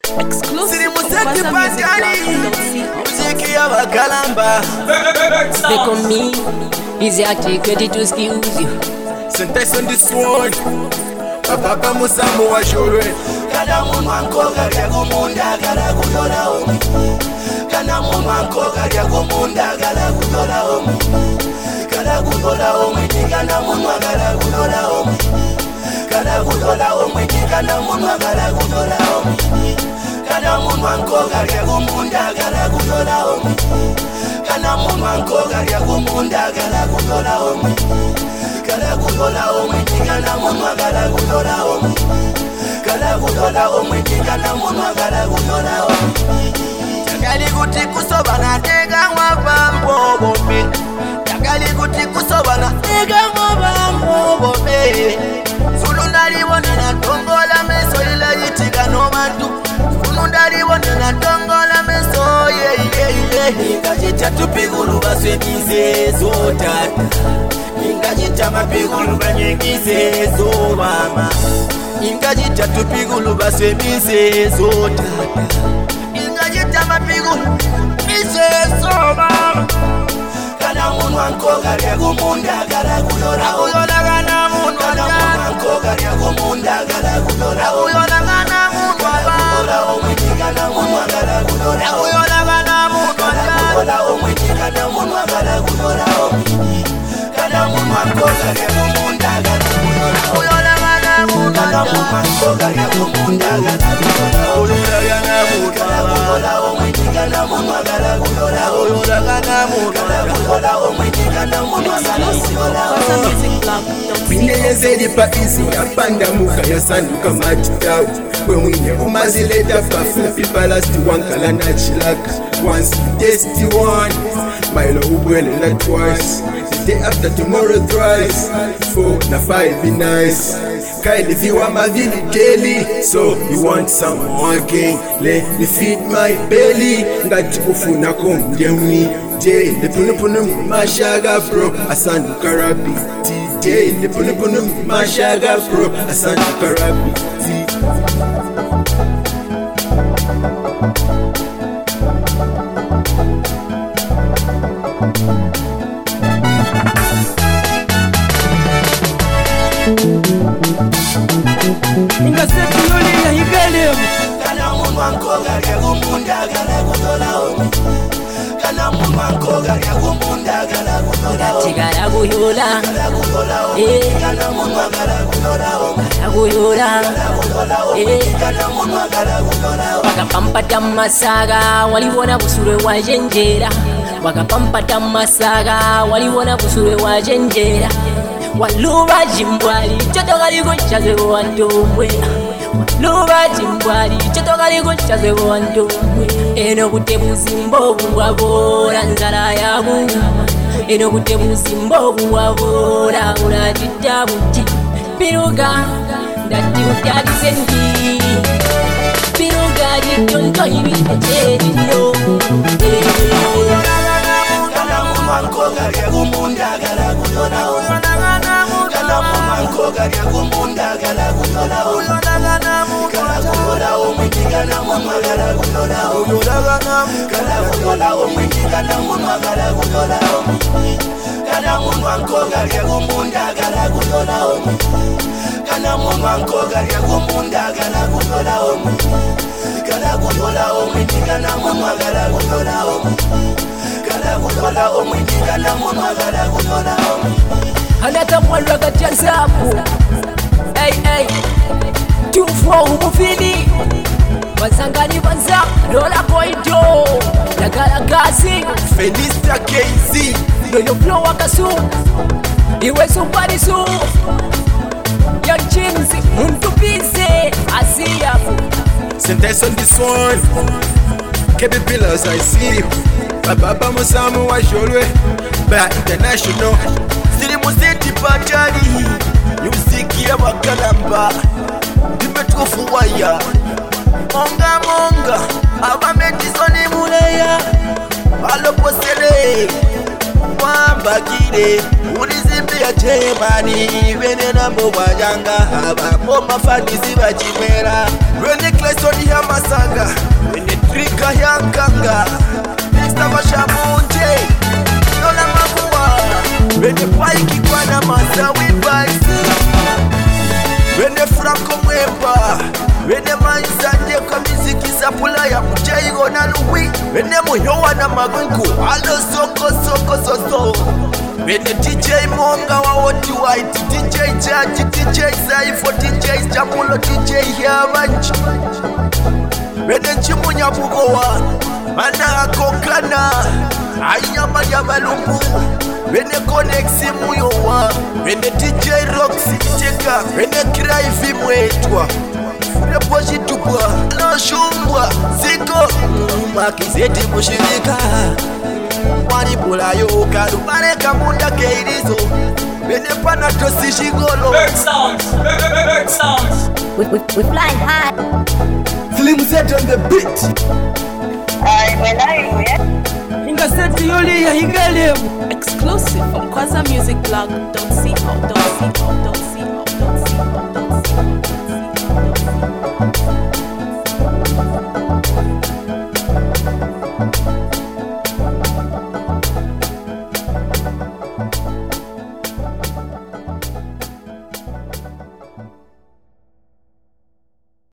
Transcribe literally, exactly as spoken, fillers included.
Exclusive Muziki ya Bakalamba. Stay on me, easy active, ready to excuse you. Sentence on this one. Papa Musamu wa shore. Kana mumanko kaya kumunda kala kutola omi. Kana mumanko kaya kumunda kala kutola omi. Kala kutola omi, kana munwa kala kutola omi. Kala kutola omi, kana munwa kala kutola omi. Kana mumanko kaya kumunda kala kutola omi. Kana mumanko kaya kumunda kala kutola omi. Kala kutola omi, kana munwa kala kutola omi. Kala kutola omi, kana munwa kala kutola omi. Tagali kuti kusobana tega mwabambo bombe. Tagali kuti kusobana tega mwabambo bombe. Sulundari wana na tongola meso ila yitiga no mantu. Sulundari wana na tongola meso ye ye ye. Ingajita tupigulu baswemize zotata. Ingajita mapigulu banyegize zo mama. Ingajita tupigulu baswemize zotata. Ingajita mapigulu mize zo mama. Kana munwa nkoga lya kumunda kala kutola Uyona kana munwa Kana munwa nkoga lya kumunda kala kutola Uyona kana munwa kutola omwiti kana munwa kala kutola Uyona kana munwa kutola omwiti kana munwa kala kutola Kana munwa nkoga lya kumunda kala kutola Uyona kana munwa Kana munwa nkoga lya kumunda kala kutola Uyona kana munwa kutola omwiti kana munwa kala kutola Uyona kana munwa kutola omwiti kana munwa kala kutola Minelezeli pa isi ya panda muka ya sanduka matitau Kwe mwine umazileta pafupi palasti wankala na chilaka Once tasty one, Milo ubwele na twice The day after tomorrow thrice, four na five be nice Kylie viwa mavili daily, so you want some more again Let me feed my belly, ngati ufuna kumdemi Jay, the punu punu mashaga bro, asanduka rapi Jay, the punu punu mashaga bro, asanduka rapi Ingaseti yoli na hibele. Kana munwa nkoga lya kumunda kala kutola omi. Kana munwa nkoga lya kumunda kala kutola omi. Tigara kuyola. Kala kutola omi. Kana munwa kala kutola omi. Kuyola. Kala kutola omi. Kana munwa kala kutola omi. Wakapampata masaga waliwona busure wa jenjera. Wakapampata masaga waliwona busure wa jenjera. Waluba jimbwali chotoka liko chaze wandomwe. Waluba jimbwali chotoka liko chaze wandomwe. Eno kutebuzi mbovu wabora nzara ya buma. Eno kutebuzi mbovu wabora unajitabuti. Piruga ndati utadi sendi. Piruga jitonto ibite chedi no. Kana munwa nkoga lya kumunda kala kutola omi. Kana munwa nkoga lya kumunda kala kutola omi. Kala kutola omi kana munwa kala kutola omi. Kala kutola omi kana munwa kala kutola omi. Kana munwa nkoga lya kumunda kala kutola omi. Kana munwa nkoga lya kumunda kala kutola omi. Kala kutola omi kana munwa kala kutola omi. Kala kutola omi kana munwa kala kutola omi. Anata mwalwa kati ya zapu. Hey hey Tufo umufili Wazangani banza Lola koido Nagala gazi Felista K Z Noyo flow wakasu Iwe supari su Young James Muntu bize Asiyafu Sentence on this one. K B Pillars I see you. Papa Musamu wa shore. Ba international. Siri muzeti patari. Muziki ya Bakalamba. Imetufu waya. Monga monga. Abameti soni muleya. Alo posele. Wambakire. Ulize simbi ya Jemani Vene nambo wajanga haba Moma fanisi wajimera Vene klesoni ya masanga Vene trika ya nkanga Mister Mashamunje Nola makuwa Vene paiki kwa na masawi baisi Vene Franco Mwemba Vene Manzande kwa miziki sapula ya Mujaigo na Louis Vene Muyowa na Magungu Alo soko soko soso Vene D J Monga wa Woti White D J Jaji, D J Saifo, D J Jamulo, D J Yamanchi Vene Chimunya Bugowa Mana Akokana Ainyama ya Malumbu Vene Konexi Muyowa Vene D J Roxy Cheka Vene Kraivi Mwetwa Repoji Tupwa No Shumbwa Ziko Makizeti Mushirika Mwani Pula Yoka Lumare Kamunda Keirizo Vene Panato Sishigolo Bird sounds, bird sounds. We, we, we flying high. Slim Z on the beat. Ingaseti yoli ya hingalimu. Exclusive from Kwaza Music Blog. Don't see how, don't see how, don't see how, don't see how.